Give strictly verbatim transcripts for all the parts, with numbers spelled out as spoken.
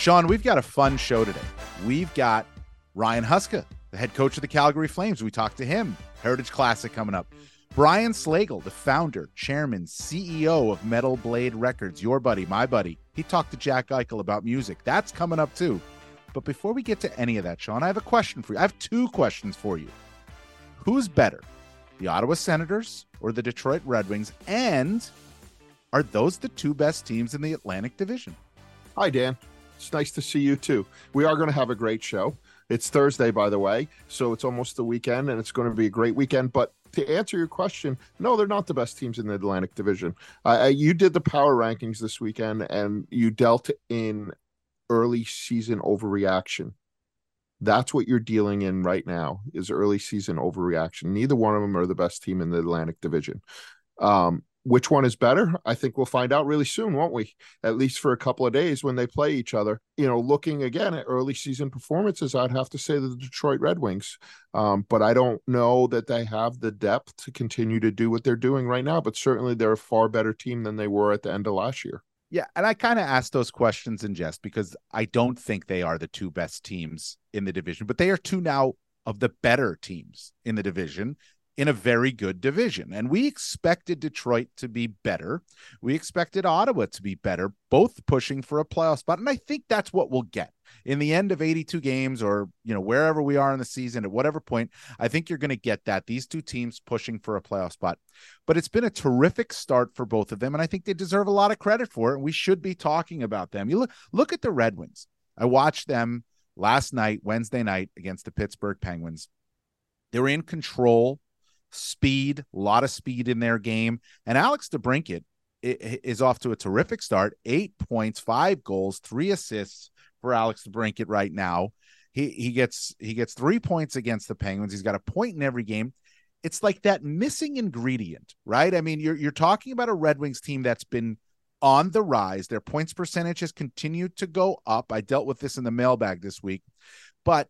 Sean, we've got a fun show today. We've got Ryan Huska, the head coach of the Calgary Flames. We talked to him. Heritage Classic coming up. Brian Slagle, the founder, chairman, C E O of Metal Blade Records, your buddy, my buddy. He talked to Jack Eichel about music. That's coming up too. But before we get to any of that, Sean, I have a question for you. I have two questions for you. Who's better, the Ottawa Senators or the Detroit Red Wings? And are those the two best teams in the Atlantic Division? Hi, Dan. It's nice to see you too. We are going to have a great show. It's Thursday, by the way, so it's almost the weekend, and it's going to be a great weekend. But to answer your question, no, they're not the best teams in the Atlantic Division. Uh, you did the power rankings this weekend, and you dealt in early season overreaction. That's what you're dealing in right now, is early season overreaction. Neither one of them are the best team in the Atlantic Division. Um, which one is better? I think we'll find out really soon, won't we? At least for a couple of days when they play each other. You know, looking again at early season performances, I'd have to say the Detroit Red Wings. Um, but I don't know that they have the depth to continue to do what they're doing right now. But certainly they're a far better team than they were at the end of last year. Yeah, and I kind of asked those questions in jest because I don't think they are the two best teams in the division, but they are two now of the better teams in the division, in a very good division. And we expected Detroit to be better. We expected Ottawa to be better, both pushing for a playoff spot. And I think that's what we'll get in the end of eighty-two games, or, you know, wherever we are in the season, at whatever point. I think you're going to get that, these two teams pushing for a playoff spot. But it's been a terrific start for both of them, and I think they deserve a lot of credit for it, and we should be talking about them. You look, look at the Red Wings. I watched them last night, Wednesday night, against the Pittsburgh Penguins. They were in control. Speed, a lot of speed in their game. And Alex DeBrincat is off to a terrific start. Eight points, five goals, three assists for Alex DeBrincat right now. He he gets he gets three points against the Penguins. He's got a point in every game. It's like that missing ingredient, right? I mean, you're you're talking about a Red Wings team that's been on the rise. Their points percentage has continued to go up. I dealt with this in the mailbag this week, but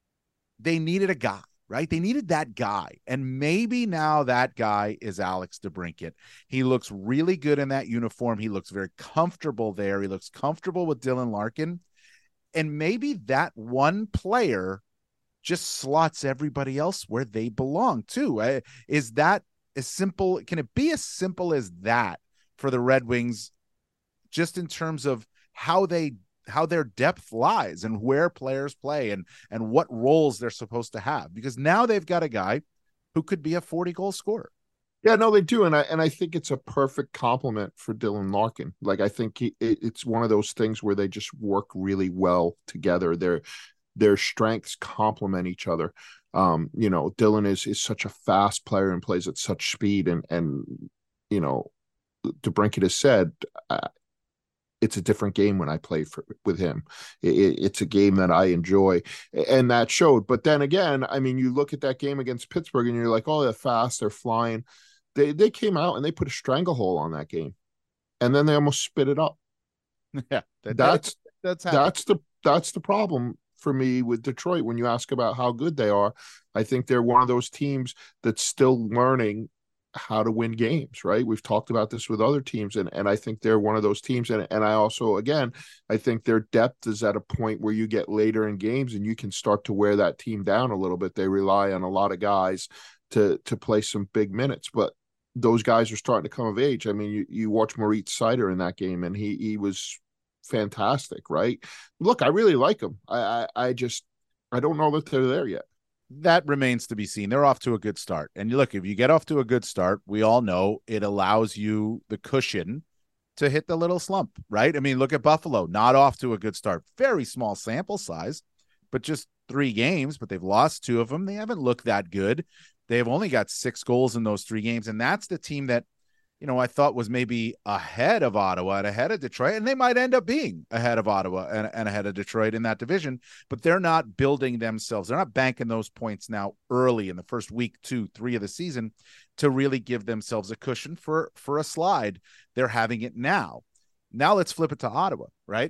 they needed a guy. Right? They needed that guy. And maybe now that guy is Alex DeBrincat. He looks really good in that uniform. He looks very comfortable there. He looks comfortable with Dylan Larkin. And maybe that one player just slots everybody else where they belong too. Is that as simple? Can it be as simple as that for the Red Wings, just in terms of how they how their depth lies and where players play and, and what roles they're supposed to have? Because now they've got a guy who could be a forty goal scorer. Yeah, no, they do. And I, and I think it's a perfect compliment for Dylan Larkin. Like, I think he, it, it's one of those things where they just work really well together. Their, their strengths complement each other. Um, you know, Dylan is, is such a fast player and plays at such speed. And, and, you know, DeBrincat has said, uh, it's a different game when I play for, with him. It, it's a game that I enjoy, and that showed. But then again, I mean, you look at that game against Pittsburgh and you're like, oh, they're fast, they're flying. They they came out and they put a stranglehold on that game, and then they almost spit it up. Yeah, that, that's that's that's the that's the problem for me with Detroit. When you ask about how good they are, I think they're one of those teams that's still learning how to win games, right? We've talked about this with other teams, and, and I think they're one of those teams. And, and I also, again, I think their depth is at a point where you get later in games and you can start to wear that team down a little bit. They rely on a lot of guys to to play some big minutes, but those guys are starting to come of age. I mean, you, you watch Moritz Seider in that game, and he he was fantastic, right? Look, I really like him. I, I, I just, I don't know that they're there yet. That remains to be seen. They're off to a good start. And you look, if you get off to a good start, we all know it allows you the cushion to hit the little slump, right? I mean, look at Buffalo, not off to a good start. Very small sample size, but just three games, but they've lost two of them. They haven't looked that good. They've only got six goals in those three games. And that's the team that, you know, I thought was maybe ahead of Ottawa and ahead of Detroit, and they might end up being ahead of Ottawa and, and ahead of Detroit in that division, but they're not building themselves. They're not banking those points now early in the first week, two, three of the season to really give themselves a cushion for, for a slide. They're having it now. Now let's flip it to Ottawa, right?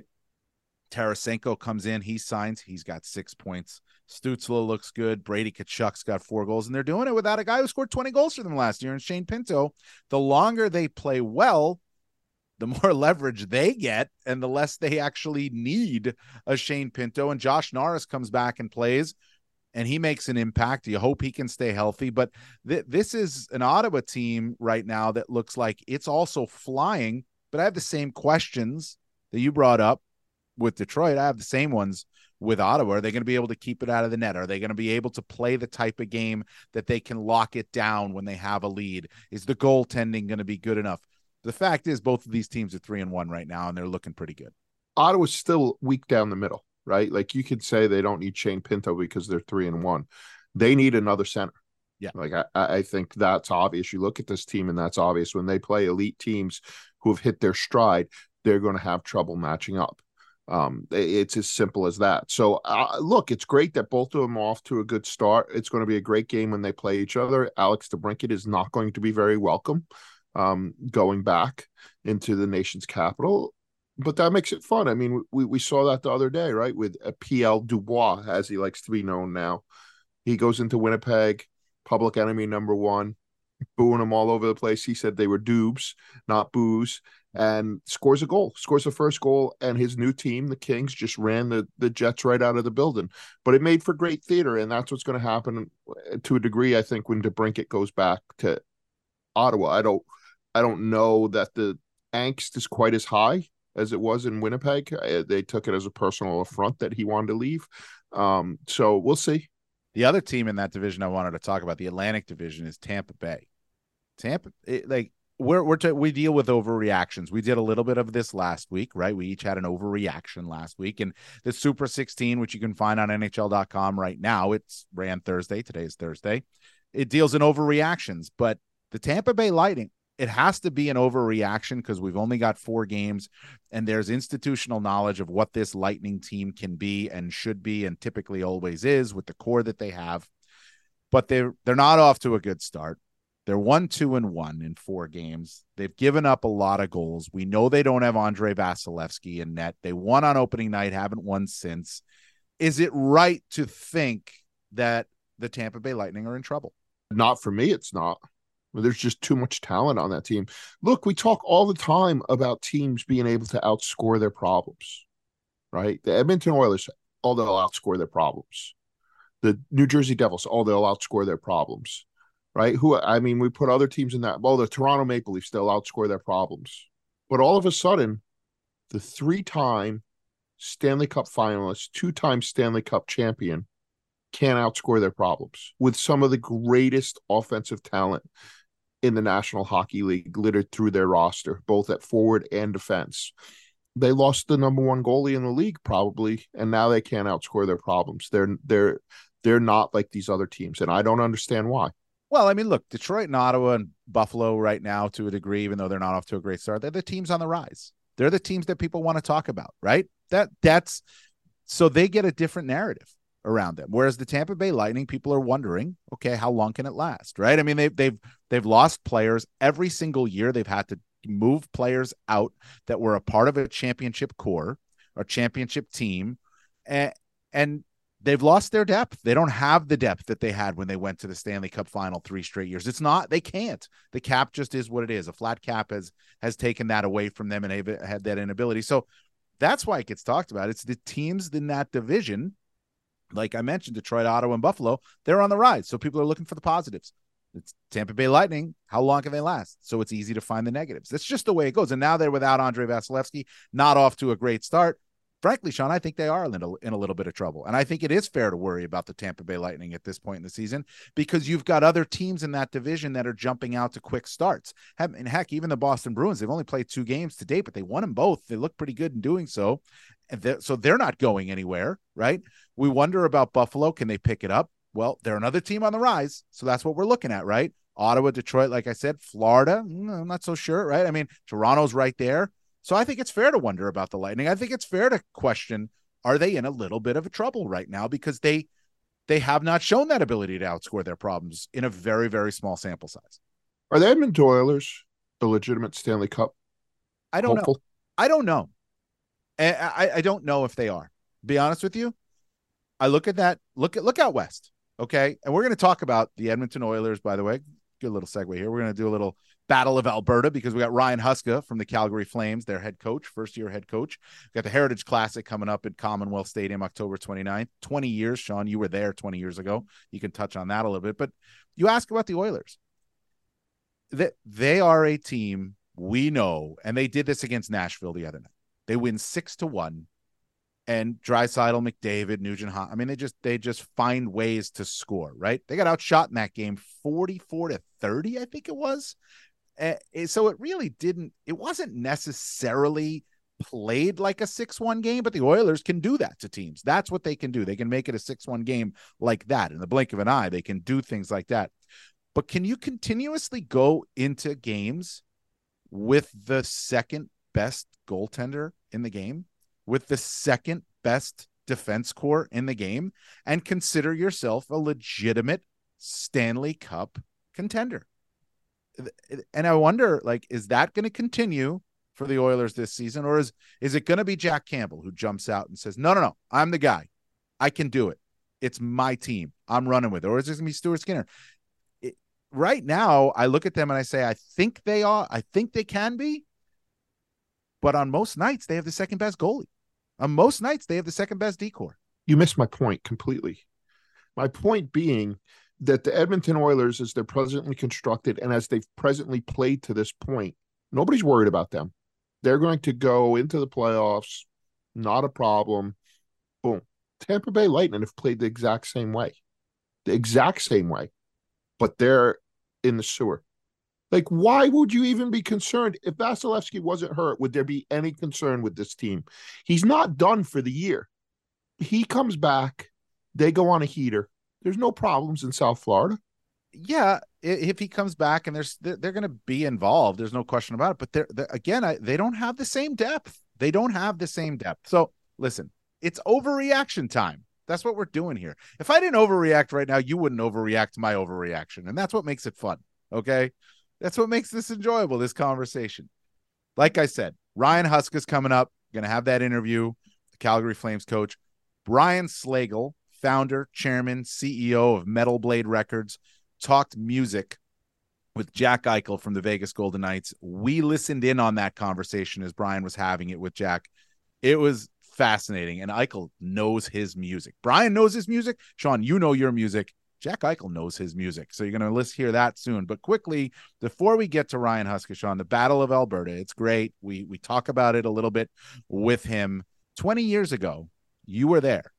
Tarasenko comes in, he signs, he's got six points. Stützle looks good. Brady Tkachuk's got four goals, and they're doing it without a guy who scored twenty goals for them last year, and Shane Pinto. The longer they play well, the more leverage they get and the less they actually need a Shane Pinto. And Josh Norris comes back and plays, and he makes an impact. You hope he can stay healthy. But th- this is an Ottawa team right now that looks like it's also flying. But I have the same questions that you brought up with Detroit. I have the same ones with Ottawa. Are they going to be able to keep it out of the net? Are they going to be able to play the type of game that they can lock it down when they have a lead? Is the goaltending going to be good enough? The fact is both of these teams are three and one right now, and they're looking pretty good. Ottawa's still weak down the middle, right? Like you could say they don't need Shane Pinto because they're three and one. They need another center. Yeah. Like I, I think that's obvious. You look at this team and that's obvious. When they play elite teams who have hit their stride, they're going to have trouble matching up. Um, it's as simple as that. So uh, look, it's great that both of them are off to a good start. It's going to be a great game when they play each other. Alex DeBrincat is not going to be very welcome um, going back into the nation's capital, but that makes it fun. I mean, we, we saw that the other day, right? With a P L Dubois, as he likes to be known now. He goes into Winnipeg, public enemy number one, booing them all over the place. He said they were dubs, not booze, and scores a goal, scores the first goal, and his new team, the Kings, just ran the, the Jets right out of the building. But it made for great theater, and that's what's going to happen to a degree, I think, when DeBrincat goes back to Ottawa. I don't, I don't know that the angst is quite as high as it was in Winnipeg. They took it as a personal affront that he wanted to leave. Um, so we'll see. The other team in that division I wanted to talk about, the Atlantic Division, is Tampa Bay. Tampa, it, like we're we're t- we deal with overreactions. We did a little bit of this last week, right? We each had an overreaction last week, and the Super sixteen, which you can find on N H L dot com right now, it's ran Thursday. Today is Thursday. It deals in overreactions, but the Tampa Bay Lightning, it has to be an overreaction because we've only got four games, and there's institutional knowledge of what this Lightning team can be and should be, and typically always is with the core that they have. But they're they're not off to a good start. They're one, two, and one in four games. They've given up a lot of goals. We know they don't have Andrei Vasilevsky in net. They won on opening night, haven't won since. Is it right to think that the Tampa Bay Lightning are in trouble? Not for me, it's not. There's just too much talent on that team. Look, we talk all the time about teams being able to outscore their problems, right? The Edmonton Oilers, oh, they'll outscore their problems. The New Jersey Devils, oh, they'll outscore their problems, right? Who, I mean, we put other teams in that. Well, the Toronto Maple Leafs, they'll outscore their problems. But all of a sudden, the three-time Stanley Cup finalist, two-time Stanley Cup champion, can't outscore their problems with some of the greatest offensive talent in the National Hockey League littered through their roster, both at forward and defense. They lost the number one goalie in the league probably, and now they can't outscore their problems. They're they're they're not like these other teams, and I don't understand why. Well, I mean, look, Detroit and Ottawa and Buffalo right now, to a degree, even though they're not off to a great start, they're the teams on the rise. They're the teams that people want to talk about, right? That that's so they get a different narrative around them. Whereas the Tampa Bay Lightning, people are wondering, okay, how long can it last? Right. I mean, they've, they've, they've lost players every single year. They've had to move players out that were a part of a championship core or championship team. And, and they've lost their depth. They don't have the depth that they had when they went to the Stanley Cup final three straight years. It's not, they can't, the cap just is what it is. A flat cap has, has taken that away from them and they've had that inability. So that's why it gets talked about. It's the teams in that division. Like I mentioned, Detroit, Ottawa, and Buffalo, they're on the rise. So people are looking for the positives. It's Tampa Bay Lightning. How long can they last? So it's easy to find the negatives. That's just the way it goes. And now they're without Andrei Vasilevsky, not off to a great start. Frankly, Sean, I think they are in a, in a little bit of trouble. And I think it is fair to worry about the Tampa Bay Lightning at this point in the season because you've got other teams in that division that are jumping out to quick starts. And heck, even the Boston Bruins, they've only played two games to date, but they won them both. They look pretty good in doing so. And they're, so they're not going anywhere, right? We wonder about Buffalo. Can they pick it up? Well, they're another team on the rise. So that's what we're looking at, right? Ottawa, Detroit, like I said, Florida, I'm not so sure, right? I mean, Toronto's right there. So I think it's fair to wonder about the Lightning. I think it's fair to question, are they in a little bit of a trouble right now? Because they they have not shown that ability to outscore their problems in a very, very small sample size. Are the Edmonton Oilers a legitimate Stanley Cup I don't hopeful? know. I don't know. And I, I don't know if they are. Be honest with you. I look at that. Look at look out west. Okay. And we're going to talk about the Edmonton Oilers, by the way. good little segue here. We're going to do a little Battle of Alberta because we got Ryan Huska from the Calgary Flames, their head coach, first-year head coach. We got the Heritage Classic coming up at Commonwealth Stadium October twenty-ninth. twenty years, Sean, you were there twenty years ago. You can touch on that a little bit. But you ask about the Oilers. They, they are a team we know, and they did this against Nashville the other night. They win six to one, and Draisaitl, McDavid, Nugent, I mean, they just they just find ways to score, right? They got outshot in that game forty-four to thirty, I think it was. Uh, so it really didn't, it wasn't necessarily played like a six one game, but the Oilers can do that to teams. That's what they can do. They can make it a six one game like that. In the blink of an eye, they can do things like that. But can you continuously go into games with the second best goaltender in the game, with the second best defense core in the game, and consider yourself a legitimate Stanley Cup contender? And I wonder, like, is that going to continue for the Oilers this season? Or is, is it going to be Jack Campbell who jumps out and says, no, no, no, I'm the guy. I can do it. It's my team. I'm running with it. Or is it going to be Stuart Skinner? It, right now, I look at them and I say, I think they are. I think they can be. But on most nights, they have the second best goalie. On most nights, they have the second best decor. You missed my point completely. My point being that the Edmonton Oilers, as they're presently constructed and as they've presently played to this point, nobody's worried about them. They're going to go into the playoffs, not a problem. Boom. Tampa Bay Lightning have played the exact same way. The exact same way. But they're in the sewer. Like, why would you even be concerned? If Vasilevsky wasn't hurt, would there be any concern with this team? He's not done for the year. He comes back. They go on a heater. There's no problems in South Florida. Yeah, if he comes back and there's they're, they're going to be involved, there's no question about it. But they're, they're again, I, they don't have the same depth. They don't have the same depth. So listen, it's overreaction time. That's what we're doing here. If I didn't overreact right now, you wouldn't overreact to my overreaction, and that's what makes it fun. Okay, that's what makes this enjoyable. This conversation. Like I said, Ryan Huska's coming up. Going to have that interview. The Calgary Flames coach, Brian Slagle, founder, chairman, C E O of Metal Blade Records, talked music with Jack Eichel from the Vegas Golden Knights. We listened in on that conversation as Brian was having it with Jack. It was fascinating, and Eichel knows his music. Brian knows his music. Sean, you know your music. Jack Eichel knows his music. So you're going to list hear that soon. But quickly, before we get to Ryan Huska, Sean, the Battle of Alberta, it's great. We, we talk about it a little bit with him. twenty years ago, you were there.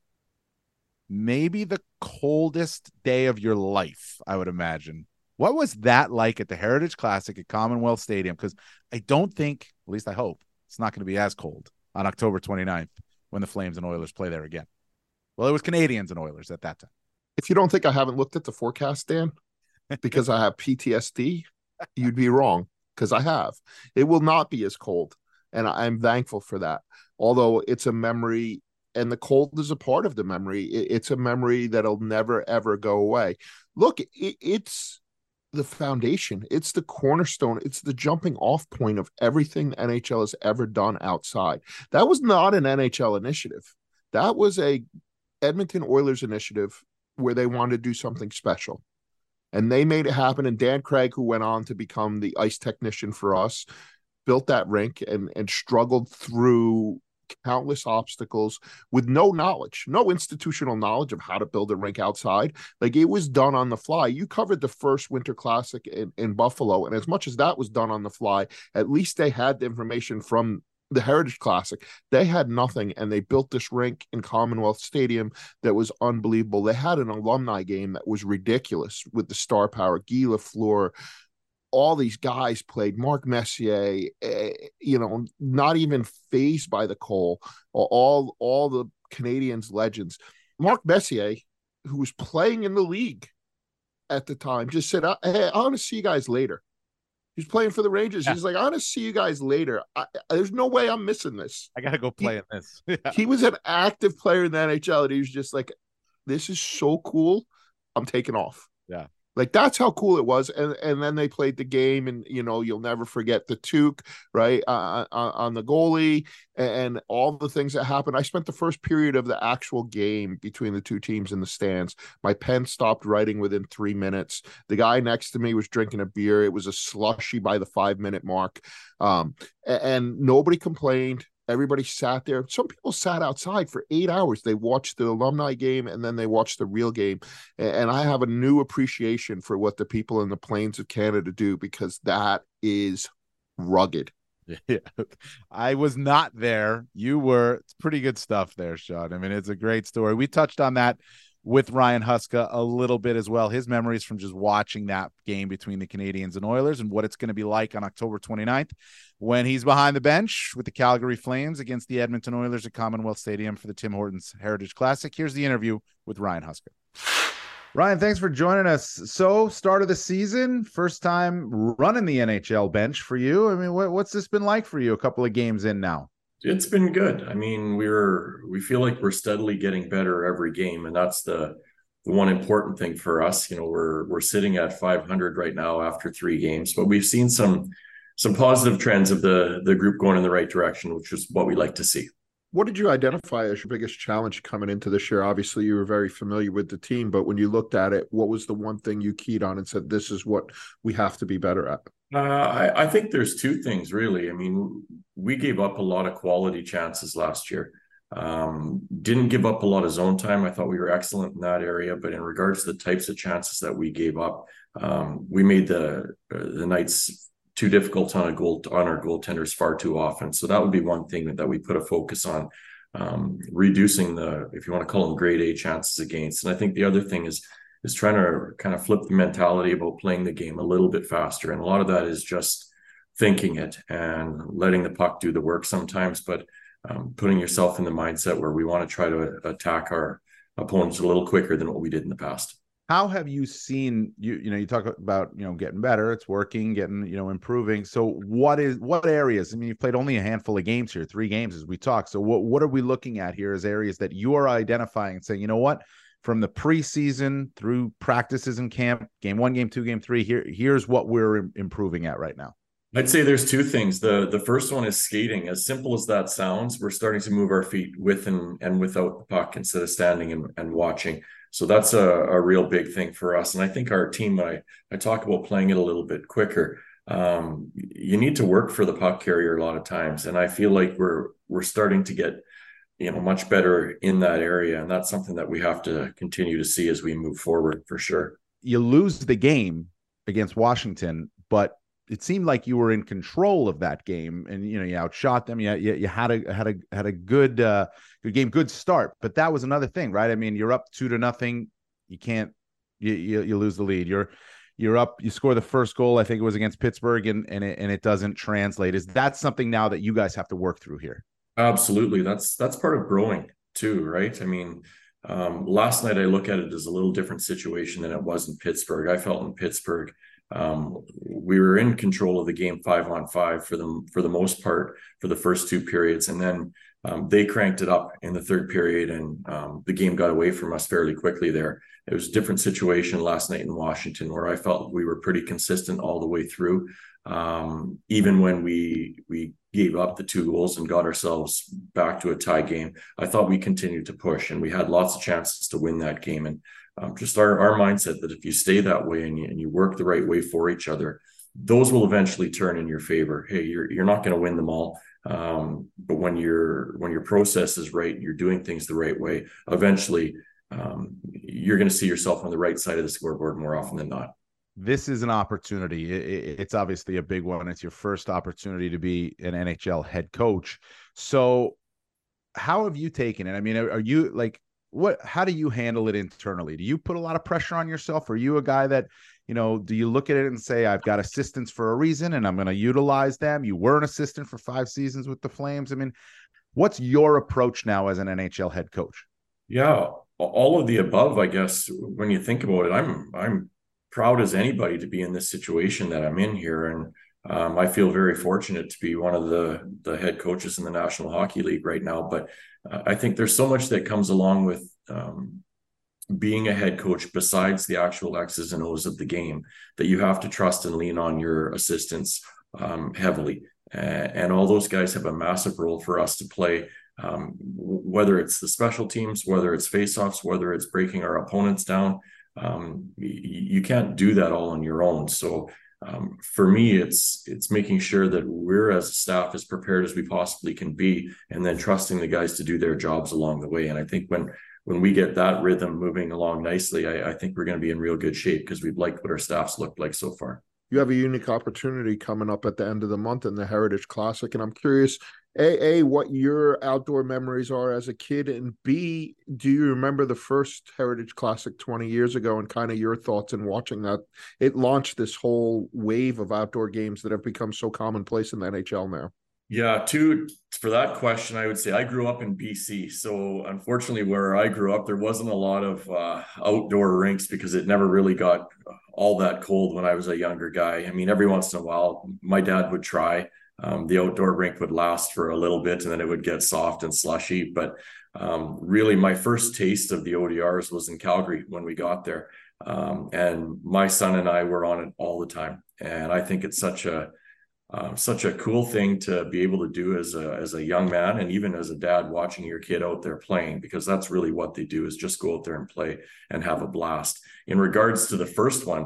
Maybe the coldest day of your life, I would imagine. What was that like at the Heritage Classic at Commonwealth Stadium? Because I don't think, at least I hope, it's not going to be as cold on October twenty-ninth when the Flames and Oilers play there again. Well, it was Canadians and Oilers at that time. If you don't think I haven't looked at the forecast, Dan, because I have P T S D, you'd be wrong, because I have. It will not be as cold, and I'm thankful for that. Although it's a memory, and the cold is a part of the memory. It's a memory that'll never, ever go away. Look, it's the foundation. It's the cornerstone. It's the jumping off point of everything the N H L has ever done outside. That was not an N H L initiative. That was a Edmonton Oilers initiative where they wanted to do something special. And they made it happen. And Dan Craig, who went on to become the ice technician for us, built that rink and, and struggled through countless obstacles with no knowledge, no institutional knowledge of how to build a rink outside. Like, it was done on the fly. You covered the first Winter Classic in, in Buffalo. And as much as that was done on the fly, at least they had the information from the Heritage Classic. They had nothing, and they built this rink in Commonwealth Stadium that was unbelievable. They had an alumni game that was ridiculous with the star power. Guy Lafleur, all these guys played. Mark Messier, eh, you know, not even fazed by the cold. All, all the Canadians legends. Mark Messier, who was playing in the league at the time, just said, hey, I want to see you guys later. He's playing for the Rangers. Yeah. He's like, I want to see you guys later. I, there's no way I'm missing this. I got to go play he, in this. Yeah. He was an active player in the N H L, and he was just like, this is so cool. I'm taking off. Yeah. Like, that's how cool it was. And and then they played the game, and you know, you'll never forget the Took, right, uh, on, on the goalie, and all the things that happened. I spent the first period of the actual game between the two teams in the stands. My pen stopped writing within three minutes. The guy next to me was drinking a beer. It was a slushy by the five minute mark. Um, and nobody complained. Everybody sat there. Some people sat outside for eight hours. They watched the alumni game and then they watched the real game. And I have a new appreciation for what the people in the Plains of Canada do, because that is rugged. Yeah, I was not there. You were. It's pretty good stuff there, Sean. I mean, it's a great story. We touched on that with Ryan Huska a little bit as well. His memories from just watching that game between the Canadiens and Oilers, and what it's going to be like on October twenty-ninth when he's behind the bench with the Calgary Flames against the Edmonton Oilers at Commonwealth Stadium for the Tim Hortons Heritage Classic. Here's the interview with Ryan Huska. Ryan, thanks for joining us. So, start of the season, first time running the N H L bench for you. I mean, what, what's this been like for you a couple of games in now? It's been good. I mean, we're we feel like we're steadily getting better every game, and that's the the one important thing for us. You know, we're we're sitting at five hundred right now after three games, but we've seen some some positive trends of the the group going in the right direction, which is what we like to see. What did you identify as your biggest challenge coming into this year? Obviously, you were very familiar with the team, but when you looked at it, what was the one thing you keyed on and said, this is what we have to be better at? Uh, I, I think there's two things, really. I mean, we gave up a lot of quality chances last year. Um, didn't give up a lot of zone time. I thought we were excellent in that area, but in regards to the types of chances that we gave up, um, we made the uh, the Knights too difficult on a goal on our goaltenders far too often. So that would be one thing that, that we put a focus on, um, reducing the, if you want to call them grade A chances against. And I think the other thing is is trying to kind of flip the mentality about playing the game a little bit faster. And a lot of that is just thinking it and letting the puck do the work sometimes, but um, putting yourself in the mindset where we want to try to attack our opponents a little quicker than what we did in the past. How have you seen, you, you know, you talk about, you know, getting better, it's working, getting, you know, improving. So what is, what areas, I mean, you've played only a handful of games here, three games as we talk. So what, what are we looking at here as areas that you are identifying and saying, you know what, from the preseason through practices in camp, game one, game two, game three, here, here's what we're improving at right now? I'd say there's two things. The the first one is skating. As simple as that sounds, we're starting to move our feet with and, and without the puck instead of standing and, and watching. So that's a, a real big thing for us. And I think our team, I, I talk about playing it a little bit quicker. Um, you need to work for the puck carrier a lot of times. And I feel like we're we're starting to get, you know, much better in that area. And that's something that we have to continue to see as we move forward for sure. You lose the game against Washington, but it seemed like you were in control of that game, and you know you outshot them. You you, you had a had a had a good uh, good game, good start. But that was another thing, right? I mean, you're up two to nothing. You can't you you, you lose the lead. You're you're up. You score the first goal. I think it was against Pittsburgh, and and it, and it doesn't translate. Is that something now that you guys have to work through here? Absolutely. That's that's part of growing too, right? I mean, um, last night I look at it as a little different situation than it was in Pittsburgh. I felt in Pittsburgh, um, we were in control of the game five on five for the for the most part for the first two periods, and then um, they cranked it up in the third period, and um, the game got away from us fairly quickly there. It was a different situation last night in Washington, where I felt we were pretty consistent all the way through. Um, even when we we gave up the two goals and got ourselves back to a tie game, I thought we continued to push, and we had lots of chances to win that game. And um, just our, our mindset that if you stay that way and you, and you work the right way for each other, those will eventually turn in your favor. Hey, you're you're not going to win them all, um, but when your when your process is right, you're doing things the right way, eventually um, you're going to see yourself on the right side of the scoreboard more often than not. This is an opportunity. It's obviously a big one. It's your first opportunity to be an N H L head coach. So how have you taken it? I mean, are you like, what, how do you handle it internally? Do you put a lot of pressure on yourself? Are you a guy that, you know, do you look at it and say, I've got assistants for a reason and I'm going to utilize them? You were an assistant for five seasons with the Flames. I mean, what's your approach now as an N H L head coach? Yeah, all of the above, I guess. When you think about it, I'm, I'm, proud as anybody to be in this situation that I'm in here. And um, I feel very fortunate to be one of the, the head coaches in the National Hockey League right now. But uh, I think there's so much that comes along with um, being a head coach, besides the actual X's and O's of the game, that you have to trust and lean on your assistants um, heavily. Uh, and all those guys have a massive role for us to play, um, whether it's the special teams, whether it's faceoffs, whether it's breaking our opponents down. Um, you, you can't do that all on your own. So um, for me, it's it's making sure that we're as a staff as prepared as we possibly can be, and then trusting the guys to do their jobs along the way. And I think when when we get that rhythm moving along nicely, I, I think we're going to be in real good shape, because we've liked what our staff's looked like so far. You have a unique opportunity coming up at the end of the month in the Heritage Classic, and I'm curious, A, A, what your outdoor memories are as a kid, and B, do you remember the first Heritage Classic twenty years ago, and kind of your thoughts in watching that? It launched this whole wave of outdoor games that have become so commonplace in the N H L now. Yeah, to for that question, I would say I grew up in B C. So unfortunately, where I grew up, there wasn't a lot of uh, outdoor rinks, because it never really got all that cold when I was a younger guy. I mean, every once in a while, my dad would try. Um, the outdoor rink would last for a little bit, and then it would get soft and slushy. But um, really, my first taste of the O D Rs was in Calgary when we got there. Um, and my son and I were on it all the time. And I think it's such a Um, such a cool thing to be able to do as a as a young man, and even as a dad, watching your kid out there playing, because that's really what they do, is just go out there and play and have a blast. In regards to the first one,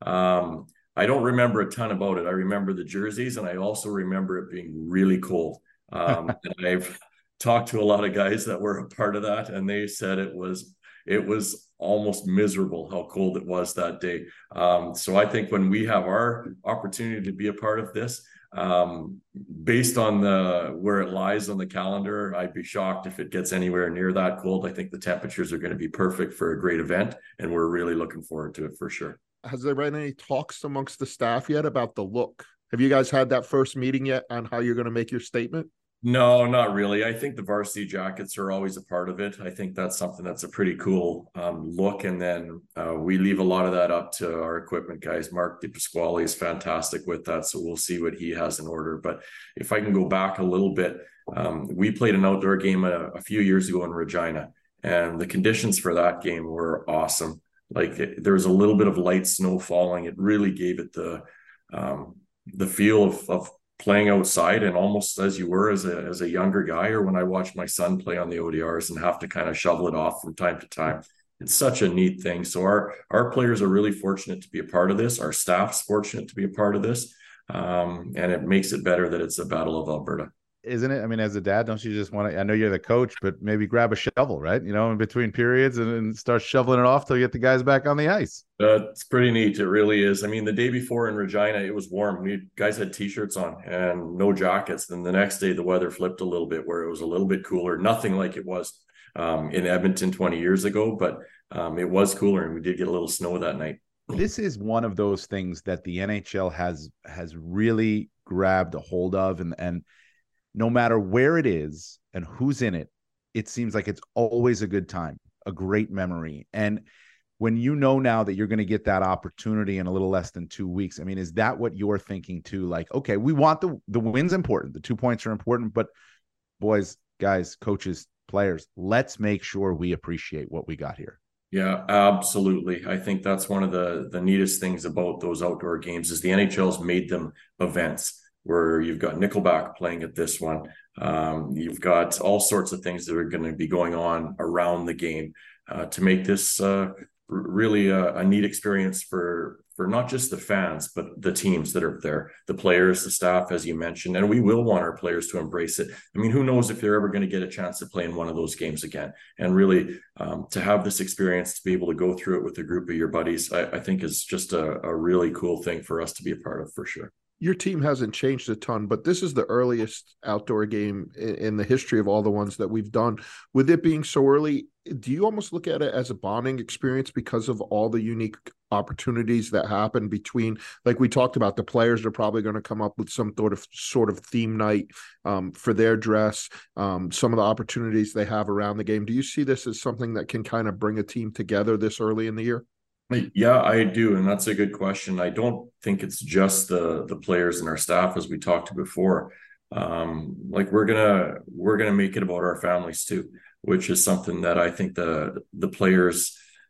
um, I don't remember a ton about it. I remember the jerseys, and I also remember it being really cold. Um, and I've talked to a lot of guys that were a part of that, and they said it was it was almost miserable how cold it was that day. Um, so I think when we have our opportunity to be a part of this, um, based on the where it lies on the calendar, I'd be shocked if it gets anywhere near that cold. I think the temperatures are going to be perfect for a great event, and we're really looking forward to it for sure. Has there been any talks amongst the staff yet about the look? Have you guys had that first meeting yet on how you're going to make your statement? No, not really. I think the varsity jackets are always a part of it. I think that's something that's a pretty cool um, look. And then uh, we leave a lot of that up to our equipment guys. Mark DePasquale is fantastic with that, so we'll see what he has in order. But if I can go back a little bit, um, we played an outdoor game a, a few years ago in Regina, and the conditions for that game were awesome. Like it, there was a little bit of light snow falling. It really gave it the um, the feel of, of playing outside, and almost as you were as a as a younger guy, or when I watched my son play on the O D Rs and have to kind of shovel it off from time to time. It's such a neat thing. So our our players are really fortunate to be a part of this. Our staff's fortunate to be a part of this, um, and it makes it better that it's a Battle of Alberta. Isn't it? I mean, as a dad, don't you just want to, I know you're the coach, but maybe grab a shovel, right? You know, in between periods, and, and start shoveling it off till you get the guys back on the ice. Uh, it's pretty neat. It really is. I mean, the day before in Regina, it was warm. We guys had t-shirts on and no jackets. Then the next day, the weather flipped a little bit, where it was a little bit cooler. Nothing like it was um, in Edmonton twenty years ago, but um, it was cooler, and we did get a little snow that night. This is one of those things that the N H L has has really grabbed a hold of, and and no matter where it is and who's in it, it seems like it's always a good time, a great memory. And when you know now that you're going to get that opportunity in a little less than two weeks, I mean, is that what you're thinking too? Like, okay, we want the, the win's important. The two points are important, but boys, guys, coaches, players, let's make sure we appreciate what we got here. Yeah, absolutely. I think that's one of the, the neatest things about those outdoor games is the N H L's made them events, where you've got Nickelback playing at this one. Um, you've got all sorts of things that are going to be going on around the game uh, to make this uh, really a, a neat experience for, for not just the fans, but the teams that are there, the players, the staff, as you mentioned. And we will want our players to embrace it. I mean, who knows if they're ever going to get a chance to play in one of those games again. And really um, to have this experience, to be able to go through it with a group of your buddies, I, I think is just a, a really cool thing for us to be a part of, for sure. Your team hasn't changed a ton, but this is the earliest outdoor game in, in the history of all the ones that we've done. With it being so early, do you almost look at it as a bonding experience because of all the unique opportunities that happen between, like we talked about, the players are probably going to come up with some sort of sort of theme night um, for their dress, um, some of the opportunities they have around the game. Do you see this as something that can kind of bring a team together this early in the year? Yeah, I do. And that's a good question. I don't think it's just the the players and our staff, as we talked to before. Um, like we're gonna we're gonna make it about our families too, which is something that I think the the players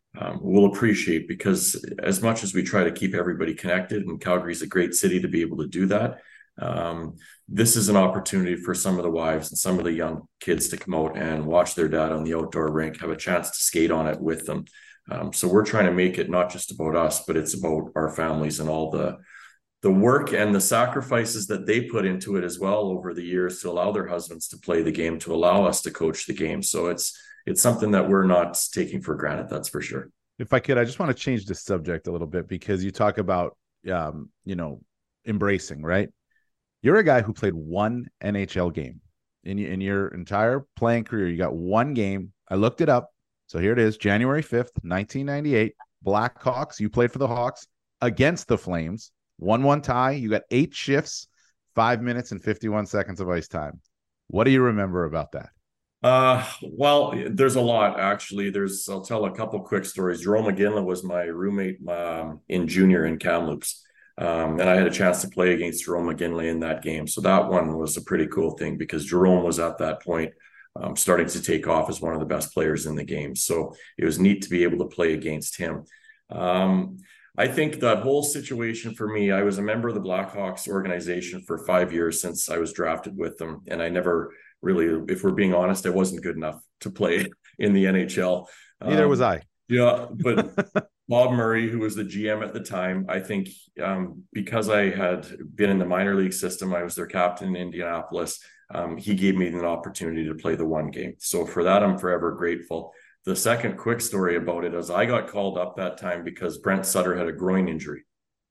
um, will appreciate, because as much as we try to keep everybody connected, and Calgary's a great city to be able to do that, um, this is an opportunity for some of the wives and some of the young kids to come out and watch their dad on the outdoor rink, have a chance to skate on it with them. Um, so we're trying to make it not just about us, but it's about our families and all the the work and the sacrifices that they put into it as well over the years to allow their husbands to play the game, to allow us to coach the game. So it's it's something that we're not taking for granted, that's for sure. If I could, I just want to change the subject a little bit, because you talk about, um, you know, embracing, right? You're a guy who played one N H L game in, in your entire playing career. You got one game. I looked it up. So here it is, January fifth, nineteen ninety-eight, Blackhawks. You played for the Hawks against the Flames. one one tie. You got eight shifts, five minutes and fifty-one seconds of ice time. What do you remember about that? Uh, well, there's a lot, actually. There's, I'll tell a couple quick stories. Jerome McGinley was my roommate um, in junior in Kamloops. Um, and I had a chance to play against Jerome McGinley in that game. So that one was a pretty cool thing, because Jerome was at that point um, starting to take off as one of the best players in the game. So it was neat to be able to play against him. Um, I think that whole situation for me, I was a member of the Blackhawks organization for five years since I was drafted with them. And I never really, if we're being honest, I wasn't good enough to play in the N H L. Neither um, was I. Yeah, but Bob Murray, who was the G M at the time, I think um, because I had been in the minor league system, I was their captain in Indianapolis. Um, he gave me an opportunity to play the one game. So for that, I'm forever grateful. The second quick story about it is I got called up that time because Brent Sutter had a groin injury.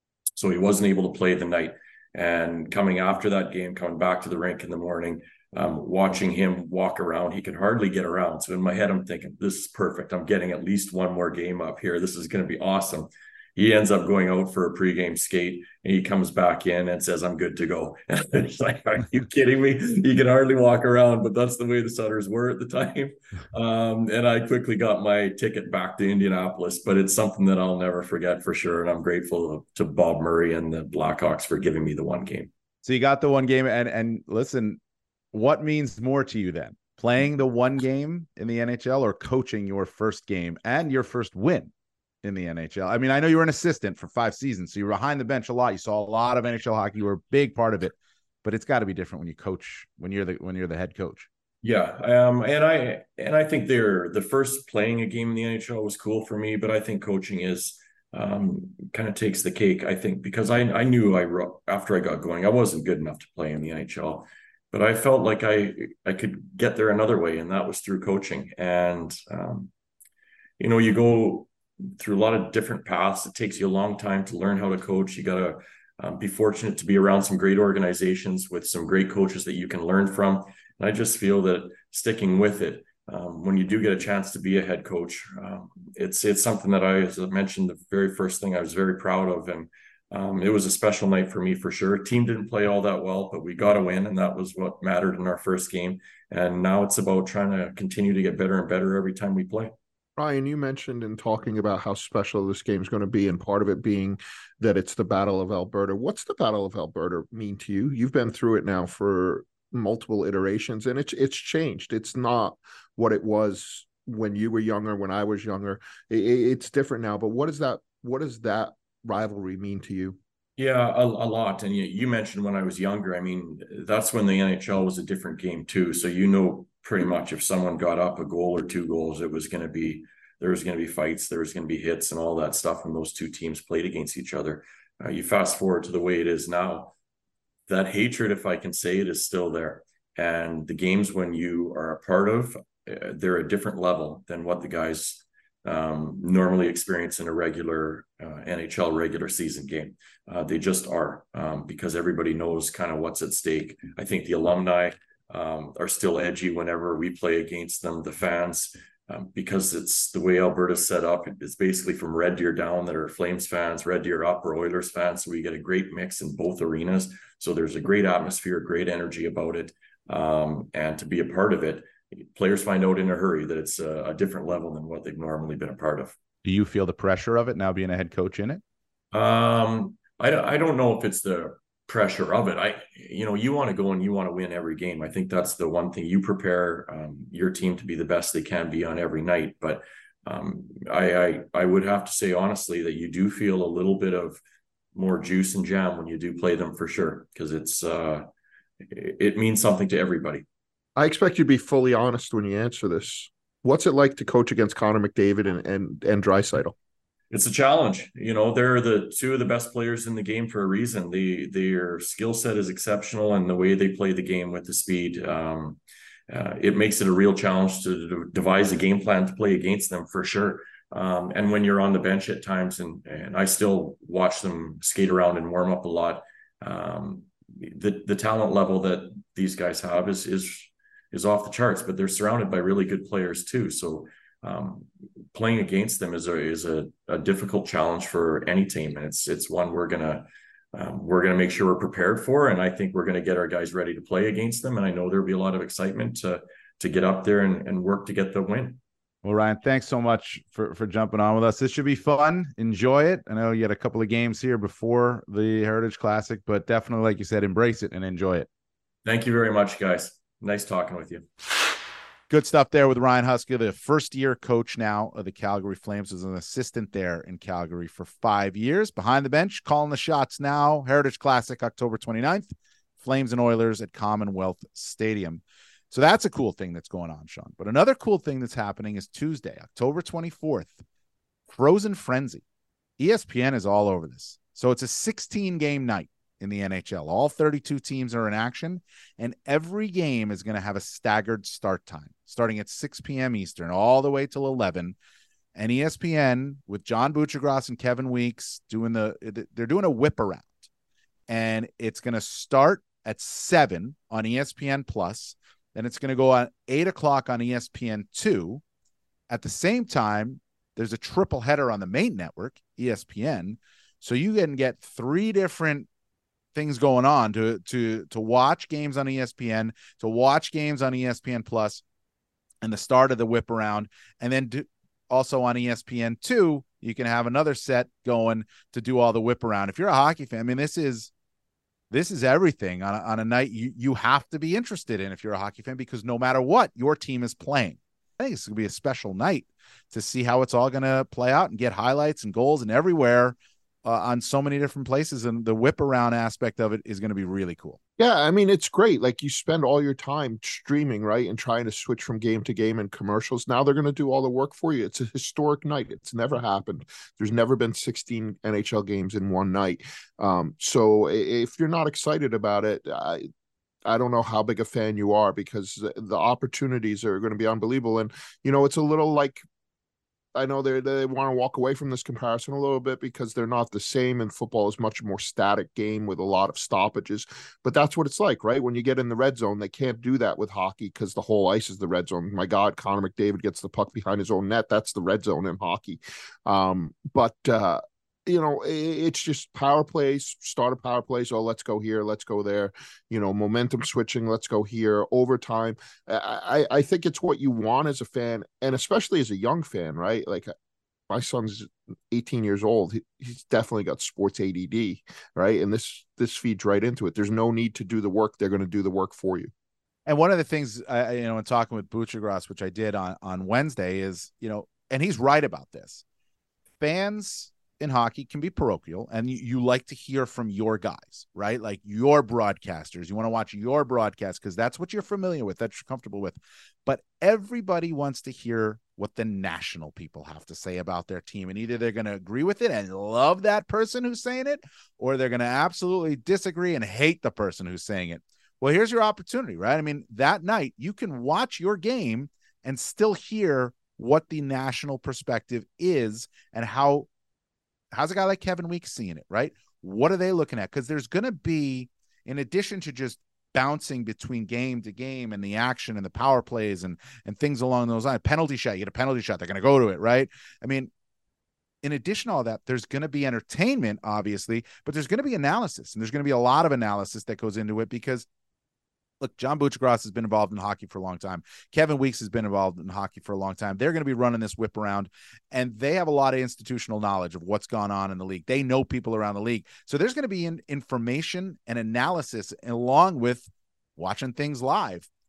So he wasn't able to play the night. And coming after that game, coming back to the rink in the morning, um, watching him walk around, he could hardly get around. So in my head, I'm thinking, this is perfect. I'm getting at least one more game up here. This is going to be awesome. He ends up going out for a pregame skate, and he comes back in and says, I'm good to go. And he's like, are you kidding me? He can hardly walk around, but that's the way the Sutters were at the time. Um, and I quickly got my ticket back to Indianapolis, but it's something that I'll never forget for sure. And I'm grateful to Bob Murray and the Blackhawks for giving me the one game. So you got the one game, and, and listen, what means more to you then? Playing the one game in the N H L or coaching your first game and your first win in the N H L? I mean, I know you were an assistant for five seasons, so you were behind the bench a lot. You saw a lot of N H L hockey. You were a big part of it, but it's got to be different when you coach, when you're the when you're the head coach. Yeah, um, and I and I think they're the first playing a game in the N H L was cool for me, but I think coaching is um, kind of takes the cake. I think because I I knew I after I got going, I wasn't good enough to play in the N H L, but I felt like I I could get there another way, and that was through coaching. And um, you know, you go through a lot of different paths. It takes you a long time to learn how to coach. You got to um, be fortunate to be around some great organizations with some great coaches that you can learn from. And I just feel that sticking with it, um, when you do get a chance to be a head coach, um, it's it's something that I, as I mentioned, the very first thing I was very proud of. And um, it was a special night for me for sure. Team didn't play all that well, but we got a win, and that was what mattered in our first game. And now it's about trying to continue to get better and better every time we play. Ryan, you mentioned in talking about how special this game is going to be, and part of it being that it's the Battle of Alberta. What's the Battle of Alberta mean to you? You've been through it now for multiple iterations, and it's it's changed. It's not what it was when you were younger, when I was younger. It, it's different now. But what is that? What does that rivalry mean to you? Yeah, a, a lot. And you, you mentioned when I was younger. I mean, that's when the N H L was a different game too. So you know, pretty much if someone got up a goal or two goals, it was going to be there was going to be fights, there was going to be hits and all that stuff when those two teams played against each other. Uh, you fast forward to the way it is now, that hatred, if I can say it, is still there. And the games when you are a part of, uh, they're a different level than what the guys um, normally experience in a regular uh, N H L regular season game. Uh, they just are um, because everybody knows kind of what's at stake. I think the alumni um, are still edgy whenever we play against them. The fans, um, because it's the way Alberta's set up, it's basically from Red Deer down that are Flames fans, Red Deer up are Oilers fans. So we get a great mix in both arenas. So there's a great atmosphere, great energy about it. Um, and to be a part of it, players find out in a hurry that it's a, a different level than what they've normally been a part of. Do you feel the pressure of it now being a head coach in it? Um, I, I don't know if it's the pressure of it. I, you know, you want to go and you want to win every game. I think that's the one thing you prepare um, your team to be the best they can be on every night. But um, I, I I would have to say honestly that you do feel a little bit of more juice and jam when you do play them for sure, because it's uh, it means something to everybody. I expect you to be fully honest when you answer this. What's it like to coach against Connor McDavid and and, and Draisaitl? It's a challenge. You know, they're the two of the best players in the game for a reason. They, their skill set is exceptional, and the way they play the game with the speed, um, uh, it makes it a real challenge to devise a game plan to play against them for sure. Um, and when you're on the bench at times, and and I still watch them skate around and warm up a lot, um, the the talent level that these guys have is is is off the charts. But they're surrounded by really good players too. So um, playing against them is a is a, a difficult challenge for any team, and it's it's one we're gonna um, we're gonna make sure we're prepared for, and I think we're gonna get our guys ready to play against them. And I know there'll be a lot of excitement to to get up there and, and work to get the win. Well, Ryan, thanks so much for for jumping on with us. This should be fun. Enjoy it. I know you had a couple of games here before the Heritage Classic, but definitely, like you said, embrace it and enjoy it. Thank you very much, guys. Nice talking with you. Good stuff there with Ryan Huska, the first-year coach now of the Calgary Flames, was an assistant there in Calgary for five years. Behind the bench, calling the shots now. Heritage Classic, October twenty-ninth. Flames and Oilers at Commonwealth Stadium. So that's a cool thing that's going on, Sean. But another cool thing that's happening is Tuesday, October twenty-fourth, Frozen Frenzy. E S P N is all over this. So it's a sixteen-game night in the N H L. All thirty-two teams are in action, and every game is going to have a staggered start time, starting at six p.m. Eastern all the way till eleven. And E S P N, with John Buccigross and Kevin Weeks, doing the they're doing a whip around, and it's going to start at seven on E S P N Plus. Then it's going to go on eight o'clock on E S P N two. At the same time, there's a triple header on the main network, E S P N. So you can get three different things going on to to to watch games on E S P N, to watch games on E S P N Plus, and the start of the whip around. And then do, also on E S P N two, you can have another set going to do all the whip around. If you're a hockey fan, I mean, this is This is everything on a, on a night you, you have to be interested in if you're a hockey fan, because no matter what, your team is playing. I think it's going to be a special night to see how it's all going to play out and get highlights and goals and everywhere uh, on so many different places. And the whip around aspect of it is going to be really cool. Yeah, I mean, it's great. Like, you spend all your time streaming, right, and trying to switch from game to game and commercials. Now they're going to do all the work for you. It's a historic night. It's never happened. There's never been sixteen N H L games in one night. Um, so if you're not excited about it, I, I don't know how big a fan you are, because the opportunities are going to be unbelievable. And, you know, it's a little like, I know they they want to walk away from this comparison a little bit because they're not the same, and football is much more static game with a lot of stoppages. But that's what it's like, right? When you get in the red zone, they can't do that with hockey because the whole ice is the red zone. My God, Connor McDavid gets the puck behind his own net. That's the red zone in hockey. Um, but uh, you know, it's just power plays, start a power play. So let's go here, let's go there. You know, momentum switching, let's go here. Overtime. I, I think it's what you want as a fan, and especially as a young fan, right? Like, my son's eighteen years old. He, he's definitely got sports A D D, right? And this this feeds right into it. There's no need to do the work. They're going to do the work for you. And one of the things, I, you know, in talking with Buccigross, which I did on, on Wednesday, is, you know, and he's right about this. Fans in hockey can be parochial, and you, you like to hear from your guys, right? Like your broadcasters. You want to watch your broadcast because that's what you're familiar with, that you're comfortable with. But everybody wants to hear what the national people have to say about their team. And either they're going to agree with it and love that person who's saying it, or they're going to absolutely disagree and hate the person who's saying it. Well, here's your opportunity, right? I mean, that night you can watch your game and still hear what the national perspective is, and how how's a guy like Kevin Weeks seeing it, right? What are they looking at? Because there's going to be, in addition to just bouncing between game to game and the action and the power plays and, and things along those lines, penalty shot, you get a penalty shot, they're going to go to it, right? I mean, in addition to all that, there's going to be entertainment, obviously, but there's going to be analysis, and there's going to be a lot of analysis that goes into it, because look, John Buccigross has been involved in hockey for a long time. Kevin Weeks has been involved in hockey for a long time. They're going to be running this whip around, and they have a lot of institutional knowledge of what's gone on in the league. They know people around the league. So there's going to be in information and analysis along with watching things live.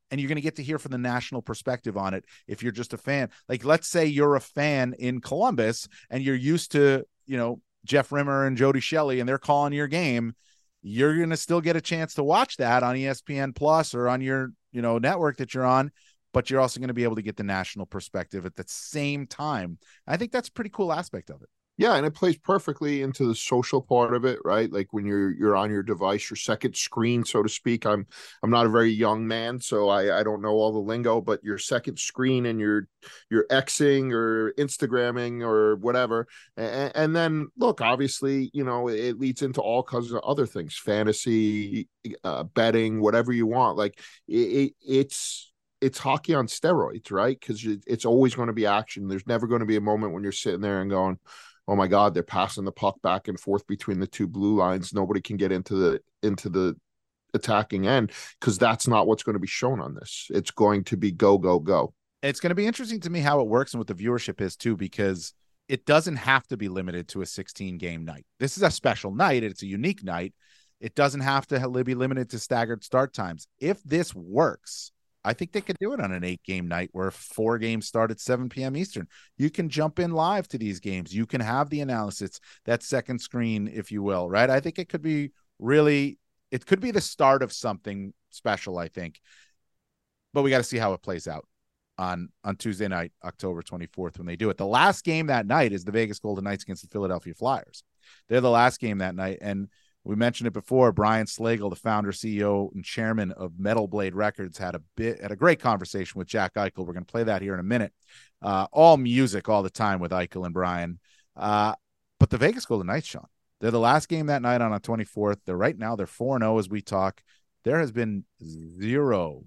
and you're going to get to hear from the national perspective on it if you're just a fan. Like, let's say you're a fan in Columbus and you're used to, you know, Jeff Rimmer and Jody Shelley, and they're calling your game. You're going to still get a chance to watch that on E S P N Plus or on your, you know, network that you're on, but you're also going to be able to get the national perspective at the same time. I think that's a pretty cool aspect of it. Yeah, and it plays perfectly into the social part of it, right? Like when you're you're on your device, your second screen, so to speak. I'm I'm not a very young man, so I, I don't know all the lingo, but your second screen and your your Xing or Instagramming or whatever. And, and then look, obviously, you know, it leads into all kinds of other things, fantasy, uh, betting, whatever you want. Like it, it, it's it's hockey on steroids, right? Because it's always going to be action. There's never going to be a moment when you're sitting there and going, oh my God, they're passing the puck back and forth between the two blue lines. Nobody can get into the into the attacking end, because that's not what's going to be shown on this. It's going to be go, go, go. It's going to be interesting to me how it works and what the viewership is too, because it doesn't have to be limited to a sixteen game night. This is a special night. It's a unique night. It doesn't have to be limited to staggered start times. If this works, I think they could do it on an eight game night where four games start at seven p.m. Eastern. You can jump in live to these games. You can have the analysis, that second screen, if you will, right? I think it could be really, it could be the start of something special, I think. But we got to see how it plays out on, on Tuesday night, October twenty-fourth, when they do it. The last game that night is the Vegas Golden Knights against the Philadelphia Flyers. They're the last game that night. And we mentioned it before. Brian Slagle, the founder, C E O, and chairman of Metal Blade Records, had a bit had a great conversation with Jack Eichel. We're going to play that here in a minute. Uh, all music all the time with Eichel and Brian. Uh, but the Vegas Golden Knights, Sean, they're the last game that night on the twenty-fourth. They're right now, they're four and oh as we talk. There has been zero,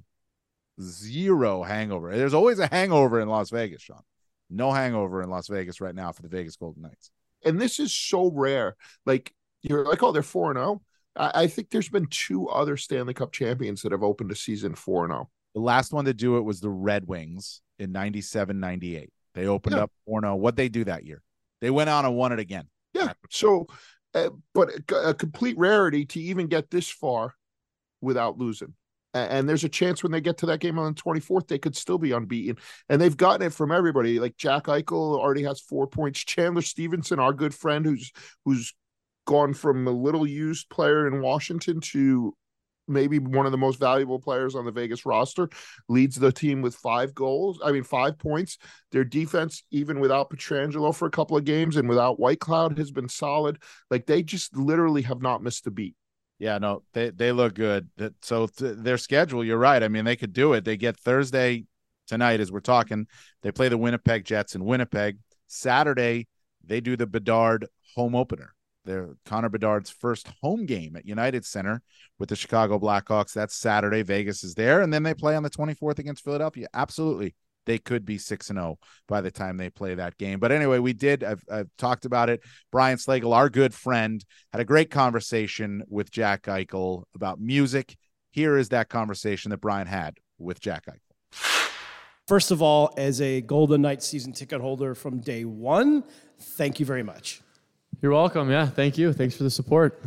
zero hangover. There's always a hangover in Las Vegas, Sean. No hangover in Las Vegas right now for the Vegas Golden Knights. And this is so rare. Like, you're like, oh, they're four and oh. I think there's been two other Stanley Cup champions that have opened a season four and oh. The last one to do it was the Red Wings in ninety-seven ninety-eight. They opened yeah. up four and oh. What'd they do that year? They went on and won it again. Yeah. So, uh, but a, a complete rarity to even get this far without losing. And there's a chance when they get to that game on the twenty-fourth, they could still be unbeaten. And they've gotten it from everybody. Like Jack Eichel already has four points. Chandler Stevenson, our good friend, who's who's gone from a little used player in Washington to maybe one of the most valuable players on the Vegas roster, leads the team with five goals. I mean, five points. Their defense, even without Pietrangelo for a couple of games and without Whitecloud, has been solid. Like, they just literally have not missed a beat. Yeah, no, they, they look good. That So th- their schedule, you're right. I mean, they could do it. They get Thursday tonight as we're talking. They play the Winnipeg Jets in Winnipeg. Saturday, they do the Bedard home opener. They're Connor Bedard's first home game at United Center with the Chicago Blackhawks. That's Saturday. Vegas is there. And then they play on the twenty-fourth against Philadelphia. Absolutely. They could be six and oh by the time they play that game. But anyway, we did. I've, I've talked about it. Brian Slagle, our good friend, had a great conversation with Jack Eichel about music. Here is that conversation that Brian had with Jack Eichel. First of all, as a Golden Knights season ticket holder from day one, thank you very much. You're welcome. Yeah, thank you. Thanks for the support.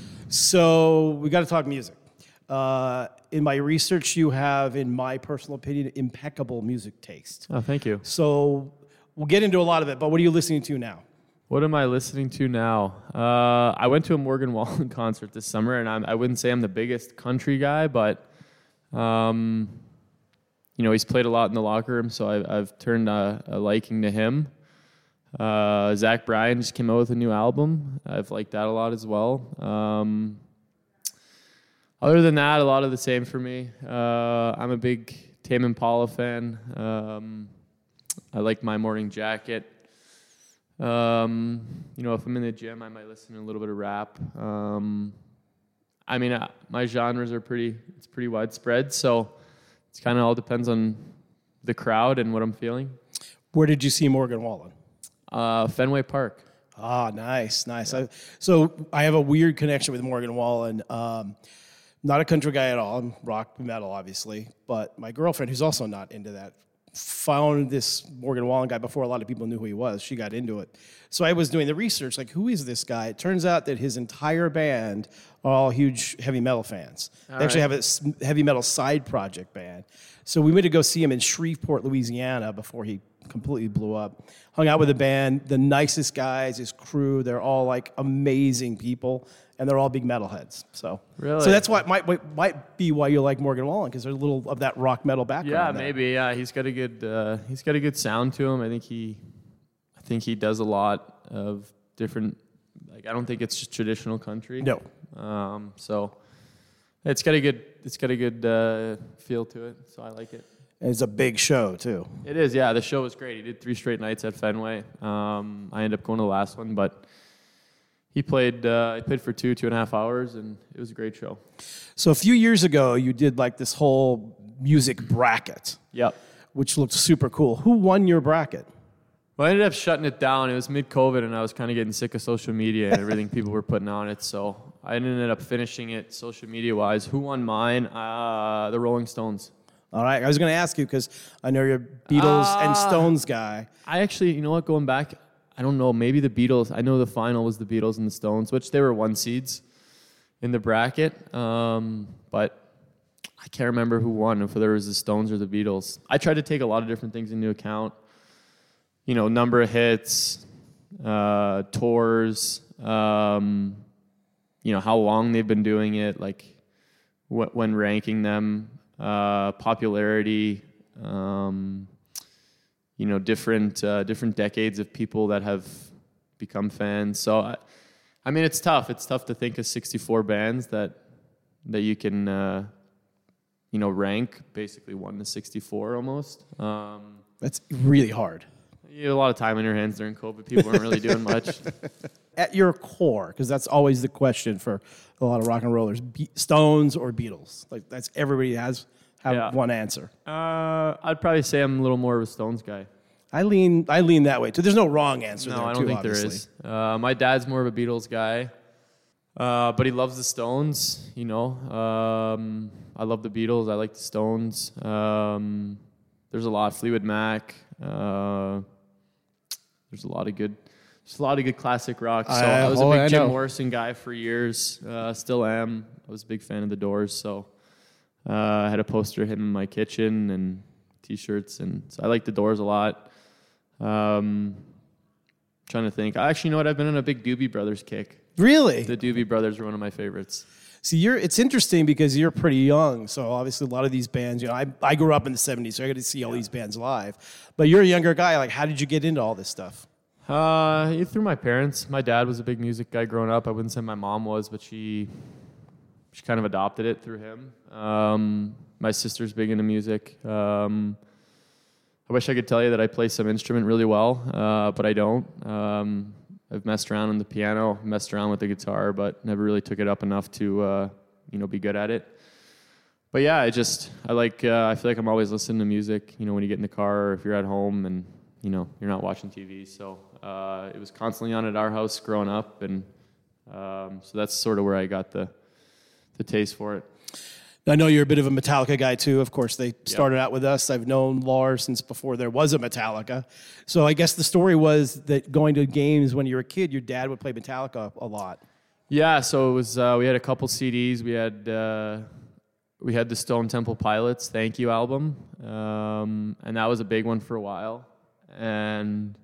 So we got to talk music. Uh, in my research, you have, in my personal opinion, impeccable music taste. Oh, thank you. So we'll get into a lot of it, but what are you listening to now? What am I listening to now? Uh, I went to a Morgan Wallen concert this summer, and I'm, I wouldn't say I'm the biggest country guy, but um, you know, he's played a lot in the locker room, so I've, I've turned a, a liking to him. Uh, Zach Bryan just came out with a new album. I've liked that a lot as well. Um, other than that, a lot of the same for me. Uh, I'm a big Tame Impala fan. Um, I like My Morning Jacket. Um, you know, if I'm in the gym, I might listen to a little bit of rap. Um, I mean, uh, my genres are pretty, it's pretty widespread, so it kind of all depends on the crowd and what I'm feeling. Where did you see Morgan Wallen? Uh, Fenway Park. Ah, nice, nice. Yeah. I, so I have a weird connection with Morgan Wallen. Um, not a country guy at all. I'm rock metal, obviously. But my girlfriend, who's also not into that, found this Morgan Wallen guy before a lot of people knew who he was. She got into it. So I was doing the research, like, who is this guy? It turns out that his entire band are all huge heavy metal fans. All they actually right. have a heavy metal side project band. band. So we went to go see him in Shreveport, Louisiana, before he completely blew up. Hung out with the band, the nicest guys, his crew. They're all like amazing people, and they're all big metalheads. So, Really? so that's why it might might- might be why you like Morgan Wallen, because there's a little of that rock metal background. Yeah, there. maybe. Yeah, he's got a good uh, he's got a good sound to him. I think he I think he does a lot of different. Like, I don't think it's just traditional country. No. Um, so it's got a good it's got a good uh, feel to it. So I like it. And it's a big show too. It is. Yeah, the show was great. He did three straight nights at Fenway. Um, I ended up going to the last one, but he played uh, he played for two two and a half hours, and it was a great show. So a few years ago, you did like this whole music bracket, Yep. which looked super cool. Who won your bracket? Well, I ended up shutting it down. It was mid-COVID, and I was kind of getting sick of social media and everything people were putting on it. So I ended up finishing it social media-wise. Who won mine? Uh, the Rolling Stones. All right, I was going to ask you because I know you're a Beatles Uh, and Stones guy. I actually, you know what, going back, I don't know, maybe the Beatles. I know the final was the Beatles and the Stones, which they were one seeds in the bracket. Um, but I can't remember who won, if there was the Stones or the Beatles. I tried to take a lot of different things into account. You know, number of hits, uh, tours, um, you know, how long they've been doing it, like wh- when ranking them, uh, popularity, um, you know, different uh, different decades of people that have become fans. So, I, I mean, it's tough. It's tough to think of sixty-four bands that that you can, uh, you know, rank basically one to sixty-four almost. Um, That's really hard. You had a lot of time on your hands during COVID. People weren't really doing much. At your core, because that's always the question for a lot of rock and rollers: Be- Stones or Beatles? Like that's everybody has have Yeah. one answer. Uh, I'd probably say I'm a little more of a Stones guy. I lean I lean that way too. There's no wrong answer No, there. I don't too, think obviously. there is. Uh, my dad's more of a Beatles guy, uh, but he loves the Stones. You know, um, I love the Beatles. I like the Stones. Um, there's a lot. Fleetwood Mac. Uh, there's a lot of good. There's a lot of good classic rock. So I- I was a oh, big I Jim know. Morrison guy for years. Uh, still am. I was a big fan of the Doors. So uh, I had a poster of him in my kitchen and T-shirts, and so I like the Doors a lot. Um, trying to think. Actually, you know what? I've been on a big Doobie Brothers kick. Really? The Doobie Brothers are one of my favorites. See, you're it's interesting because you're pretty young. So obviously, a lot of these bands. You know, I I grew up in the seventies, so I got to see all these bands live. But you're a younger guy. Like, how did you get into all this stuff? Uh, through my parents. My dad was a big music guy growing up. I wouldn't say my mom was, but she she kind of adopted it through him. Um, my sister's big into music. Um, I wish I could tell you that I play some instrument really well, uh, but I don't. Um, I've messed around on the piano, messed around with the guitar, but never really took it up enough to, uh, you know, be good at it. But yeah, I just I like uh, I feel like I'm always listening to music. You know, when you get in the car or if you're at home and you know you're not watching T V. So uh, it was constantly on at our house growing up, and um, so that's sort of where I got the the taste for it. I know you're a bit of a Metallica guy too. Of course, they started out with us. I've known Lars since before there was a Metallica. So I guess the story was that going to games when you were a kid, your dad would play Metallica a lot. Yeah, so it was. Uh, we had a couple C Ds. We had uh, we had the Stone Temple Pilots "Thank You" album, um, and that was a big one for a while. And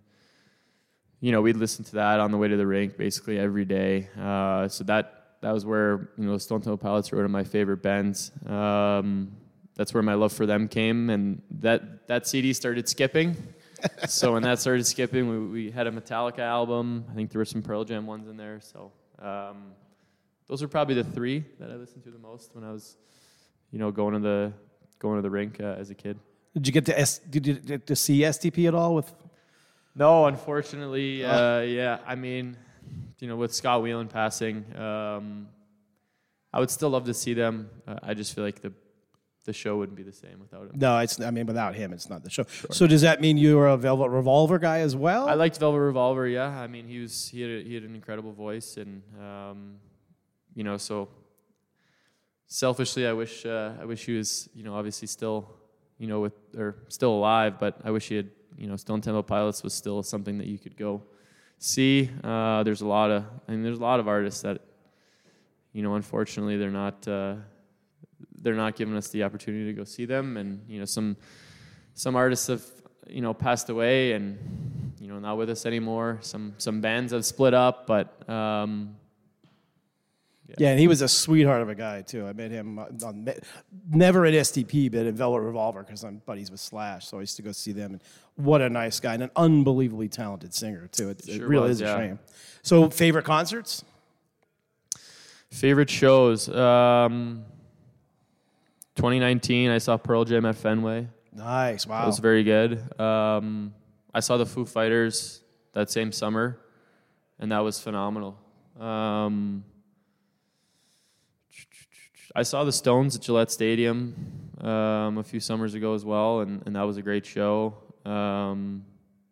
you know, we'd listen to that on the way to the rink basically every day. Uh, so that. That was where, you know, Stone Temple Pilots were one of my favorite bands. Um, that's where my love for them came, and that, that C D started skipping. So when that started skipping, we, we had a Metallica album. I think there were some Pearl Jam ones in there. So um, those are probably the three that I listened to the most when I was, you know, going to the going to the rink uh, as a kid. Did you get to S, did you get to see S T P at all? With No, unfortunately, uh, yeah. I mean, you know, with Scott Whelan passing, um, I would still love to see them. Uh, I just feel like the the show wouldn't be the same without him. no, it's I mean without him, it's not the show. So does that mean you were a Velvet Revolver guy as well? I liked Velvet Revolver. Yeah, I mean, he was he had a, he had an incredible voice, and um, you know, so selfishly, I wish uh, I wish he was, you know, obviously still, you know, with or still alive, but I wish he had, you know, Stone Temple Pilots was still something that you could go see. Uh, there's a lot of, I mean, there's a lot of artists that, you know, unfortunately, they're not, uh, they're not giving us the opportunity to go see them. And, you know, some some artists have, you know, passed away and, you know, not with us anymore. Some some bands have split up, but um, yeah. yeah, and he was a sweetheart of a guy too. I met him on, never at S T P, but at Velvet Revolver because I'm buddies with Slash, so I used to go see them. And what a nice guy and an unbelievably talented singer too. It, sure it really was, is a yeah. shame. So, favorite concerts? Favorite shows. Um, twenty nineteen, I saw Pearl Jam at Fenway. Nice, wow. That was very good. Um, I saw the Foo Fighters that same summer, and that was phenomenal. Um, I saw the Stones at Gillette Stadium um, a few summers ago as well, and, and that was a great show. Um,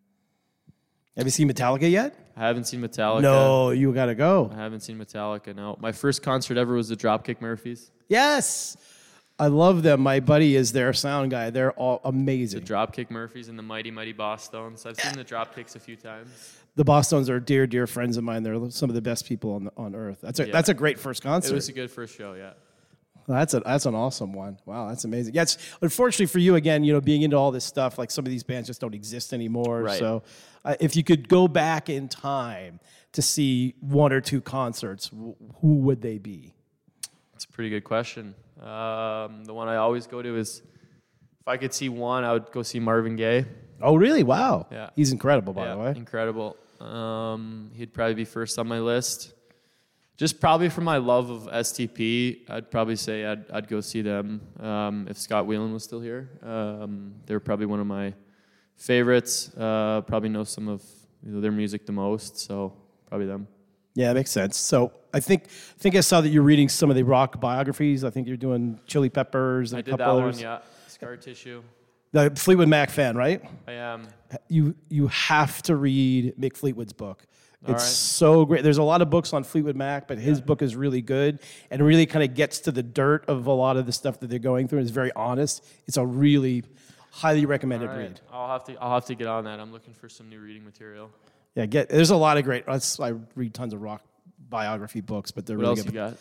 Have you seen Metallica yet? I haven't seen Metallica. No, you got to go. I haven't seen Metallica, no. My first concert ever was the Dropkick Murphys. Yes. I love them. My buddy is their sound guy. They're all amazing. The Dropkick Murphys and the Mighty Mighty Boss Stones. I've seen the Dropkicks a few times. The Bosstones are dear, dear friends of mine. They're some of the best people on on earth. That's a Yeah. that's a great first concert. It was a good first show, yeah. That's a that's an awesome one. Wow, that's amazing. Yeah, it's, unfortunately for you, again, you know, being into all this stuff, like some of these bands just don't exist anymore. Right. So, uh, if you could go back in time to see one or two concerts, w- who would they be? It's a pretty good question. Um, the one I always go to is, if I could see one, I would go see Marvin Gaye. Oh, really? Wow. Yeah. He's incredible, by yeah, the way. incredible. Um, he'd probably be first on my list. Just probably for my love of S T P, I'd probably say I'd I'd go see them um, if Scott Weiland was still here. Um, they're probably one of my favorites. Uh, probably know some of you know, their music the most, so probably them. Yeah, that makes sense. So I think I think I saw that you're reading some of the rock biographies. I think you're doing Chili Peppers and I a did couple that others. one, yeah. Scar Tissue. The Fleetwood Mac fan, right? I am. You you have to read Mick Fleetwood's book. It's All right. so great. There's a lot of books on Fleetwood Mac, but his book is really good and really kind of gets to the dirt of a lot of the stuff that they're going through. It's very honest. It's a really highly recommended All right. read. I'll have to I'll have to get on that. I'm looking for some new reading material. Yeah, get there's a lot of great. That's, I read tons of rock biography books, but they're What really else good. you got?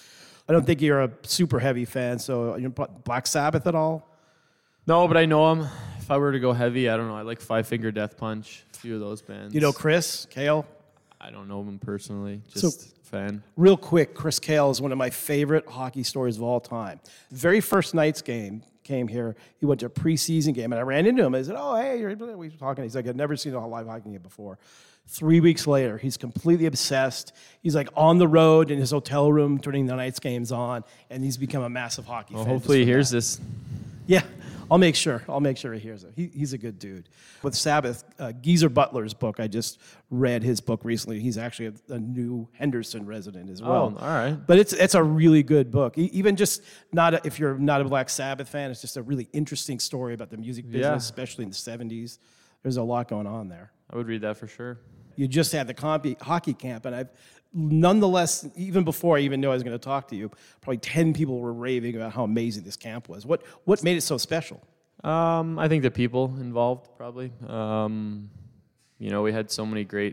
I don't think you're a super heavy fan, so you know Black Sabbath at all? No, but I know him. If I were to go heavy, I don't know. I like Five Finger Death Punch. A few of those bands. You know Chris Kale? I don't know him personally. Just So- a fan. Real quick, Chris Kale is one of my favorite hockey stories of all time. Very first night's game came here. He went to a preseason game, and I ran into him. I said, "Oh, hey, you're, we were talking." He's like, "I've never seen a live hockey game before." Three weeks later, he's completely obsessed. He's like on the road in his hotel room turning the night's games on, and he's become a massive hockey Well, fan. hopefully he just from hears that. this. Yeah, I'll make sure. I'll make sure he hears it. He, he's a good dude. With Sabbath, uh, Geezer Butler's book, I just read his book recently. He's actually a, a new Henderson resident as well. Oh, all right. But it's it's a really good book. E- Even just not a, if you're not a Black Sabbath fan, it's just a really interesting story about the music business, Yeah. especially in the seventies. There's a lot going on there. I would read that for sure. You just had the comp- hockey camp, and I've nonetheless, even before I even knew I was going to talk to you, probably ten people were raving about how amazing this camp was. What what made it so special? Um, I think the people involved probably. Um, you know, we had so many great,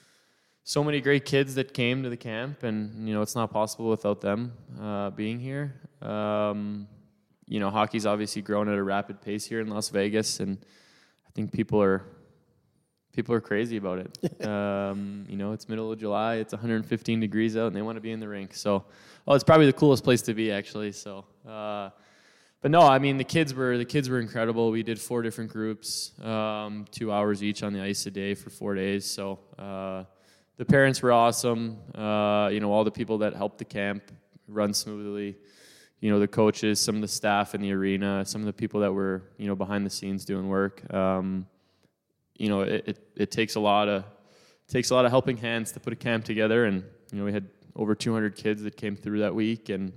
so many great kids that came to the camp, and you know, it's not possible without them uh, being here. Um, you know, hockey's obviously grown at a rapid pace here in Las Vegas, and I think people are people are crazy about it. um, you know, it's middle of July, it's one hundred fifteen degrees out, and they want to be in the rink. So, well, it's probably the coolest place to be, actually. So. Uh, But no, I mean the kids were the kids were incredible. We did four different groups, um, two hours each on the ice a day for four days. So uh, the parents were awesome. Uh, you know, all the people that helped the camp run smoothly. You know, the coaches, some of the staff in the arena, some of the people that were you know behind the scenes doing work. Um, you know, it, it it takes a lot of takes a lot of helping hands to put a camp together. And you know, we had over two hundred kids that came through that week, and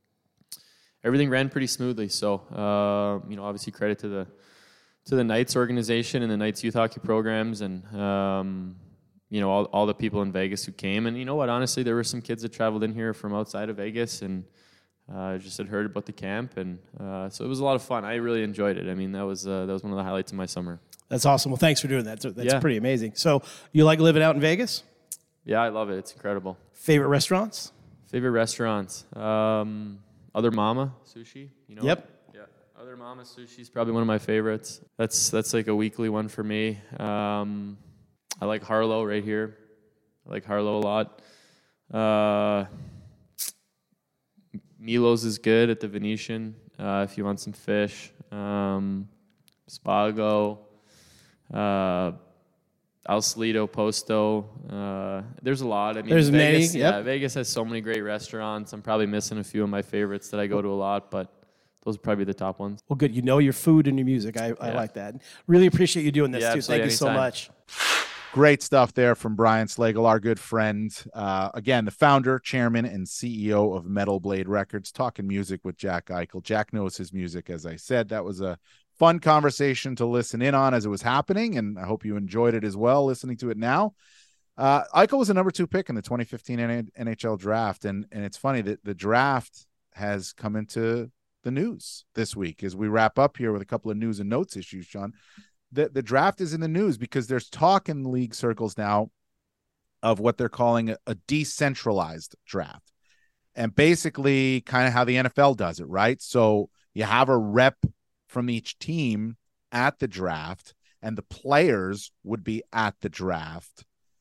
everything ran pretty smoothly. So, uh, you know, obviously credit to the to the Knights organization and the Knights youth hockey programs, and um, you know all all the people in Vegas who came. And you know what? Honestly, there were some kids that traveled in here from outside of Vegas and uh, just had heard about the camp, and uh, so it was a lot of fun. I really enjoyed it. I mean, that was uh, that was one of the highlights of my summer. That's awesome. Well, thanks for doing that. That's Yeah. pretty amazing. So, you like living out in Vegas? Yeah, I love it. It's incredible. Favorite restaurants? Favorite restaurants. Um, Other Mama Sushi. You know? Yep. Yeah. Other Mama Sushi is probably one of my favorites. That's that's like a weekly one for me. Um, I like Harlow right here. I like Harlow a lot. Uh, Milo's is good at the Venetian uh, if you want some fish. Um, Spago. Uh, Al Slido, Posto. Uh, there's a lot. I mean, There's Vegas, many, yep. yeah, Vegas has so many great restaurants. I'm probably missing a few of my favorites that I go to a lot, but those are probably the top ones. Well, good. You know your food and your music. I, I Yeah. like that. Really appreciate you doing this, Yeah, too. Thank absolutely. you so Anytime. much. Great stuff there from Brian Slagle, our good friend. Uh, again, the founder, chairman, and C E O of Metal Blade Records, talking music with Jack Eichel. Jack knows his music, as I said. That was a fun conversation to listen in on as it was happening, and I hope you enjoyed it as well, listening to it now. Uh, Eichel was a number two pick in the twenty fifteen N H L draft, and, and it's funny that the draft has come into the news this week as we wrap up here with a couple of news and notes issues, Sean. The, the draft is in the news because there's talk in league circles now of what they're calling a, a decentralized draft. And basically kind of how the N F L does it, right? So you have a rep from each team at the draft, and the players would be at the draft,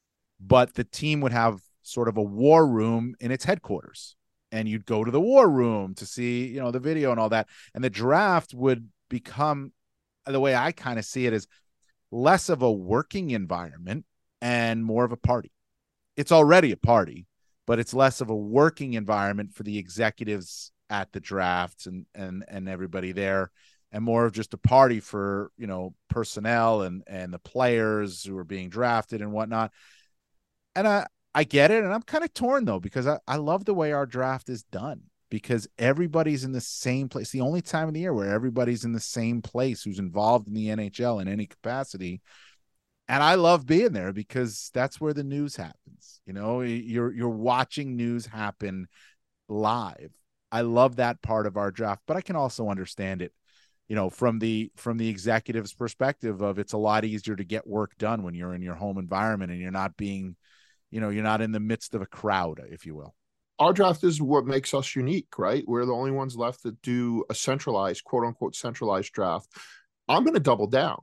but the team would have sort of a war room in its headquarters, and you'd go to the war room to see, you know, the video and all that. And the draft would become, the way I kind of see it, is less of a working environment and more of a party. It's already a party, but it's less of a working environment for the executives at the drafts and, and, and everybody there, and more of just a party for, you know, personnel and, and the players who are being drafted and whatnot. And I, I get it. And I'm kind of torn though, because I, I love the way our draft is done, because everybody's in the same place. The only time of the year where everybody's in the same place who's involved in the N H L in any capacity. And I love being there because that's where the news happens. You know, you're, you're watching news happen live. I love that part of our draft, but I can also understand it, you know, from the, from the executive's perspective of, it's a lot easier to get work done when you're in your home environment and you're not being, you know, you're not in the midst of a crowd, if you will. Our draft is what makes us unique, right? We're the only ones left that do a centralized, quote unquote, centralized draft. I'm going to double down.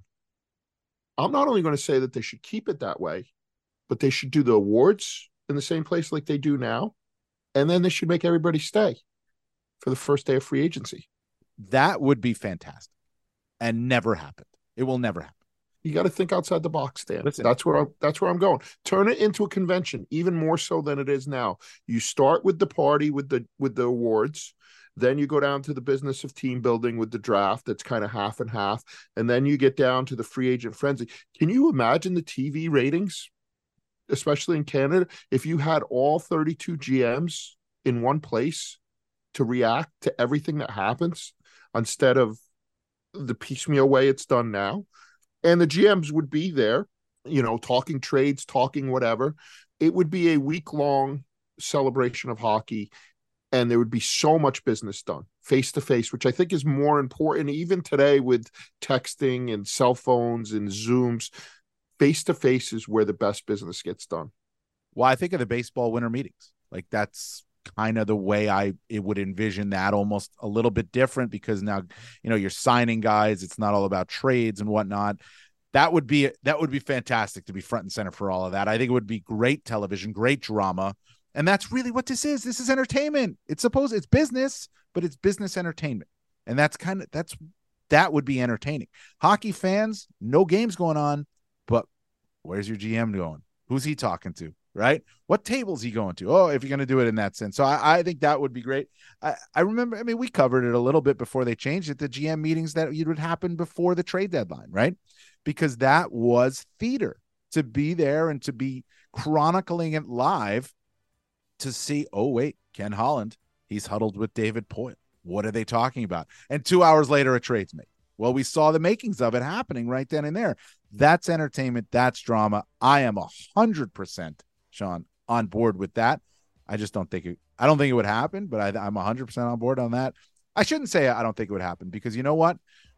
I'm not only going to say that they should keep it that way, but they should do the awards in the same place like they do now. And then they should make everybody stay for the first day of free agency. That would be fantastic and never happened. It will never happen. You got to think outside the box, Dan. Listen. That's where I'm, that's where I'm going. Turn it into a convention, even more so than it is now. You start with the party with the with the awards, then you go down to the business of team building with the draft. That's kind of half and half, and then you get down to the free agent frenzy. Can you imagine the T V ratings, especially in Canada, if you had all thirty-two G Ms in one place to react to everything that happens instead of the piecemeal way it's done now? And the G Ms would be there, you know, talking trades, talking whatever. It would be a week-long celebration of hockey, and there would be so much business done face-to-face, which I think is more important. Even today with texting and cell phones and Zooms, face-to-face is where the best business gets done. Well, I think of the baseball winter meetings. Like, that's kind of the way I it would envision that, almost a little bit different, because now, you know, you're signing guys. It's not all about trades and whatnot. That would be that would be fantastic to be front and center for all of that. I think it would be great television, great drama. And that's really what this is. This is entertainment. It's supposed it's business, but it's business entertainment. And that's kind of that's that would be entertaining. Hockey fans, no games going on, but where's your G M going? Who's he talking to? Right? What table's he going to? Oh, if you're going to do it in that sense. So I, I think that would be great. I, I remember, I mean, we covered it a little bit before they changed it, the G M meetings that would happen before the trade deadline, right? Because that was theater, to be there and to be chronicling it live, to see, oh, wait, Ken Holland, he's huddled with David Poile. What are they talking about? And two hours later, a trade's made. Well, we saw the makings of it happening right then and there. That's entertainment. That's drama. I am a hundred percent, Sean, on board with that. I just don't think it, I don't think it would happen, but I, I'm a hundred percent on board on that. I shouldn't say I don't think it would happen, because you know what?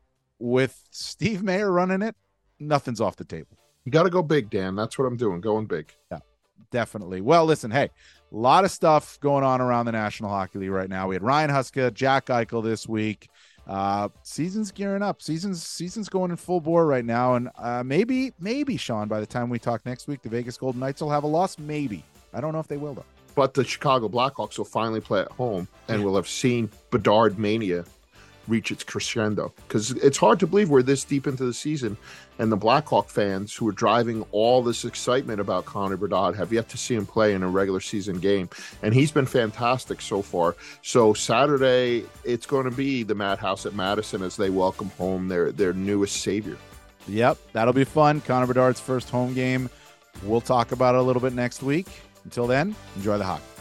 With Steve Mayer running it, nothing's off the table. You got to go big, Dan. That's what I'm doing, going big. Yeah. definitely. Well, listen, hey, a lot of stuff going on around the National Hockey League right now. We had Ryan Huska, Jack Eichel this week. Uh, season's gearing up. Season's season's going in full bore right now, and uh, maybe, maybe Sean, by the time we talk next week, the Vegas Golden Knights will have a loss. Maybe. I don't know if they will though. But the Chicago Blackhawks will finally play at home, and we'll have seen Bedard mania reach its crescendo, because it's hard to believe we're this deep into the season and the Blackhawk fans who are driving all this excitement about Connor Bedard have yet to see him play in a regular season game, and he's been fantastic so far. So Saturday it's going to be the Madhouse at Madison as they welcome home their their newest savior. Yep, that'll be fun. Connor Bedard's first home game. We'll talk about it a little bit next week. Until then, enjoy the hockey.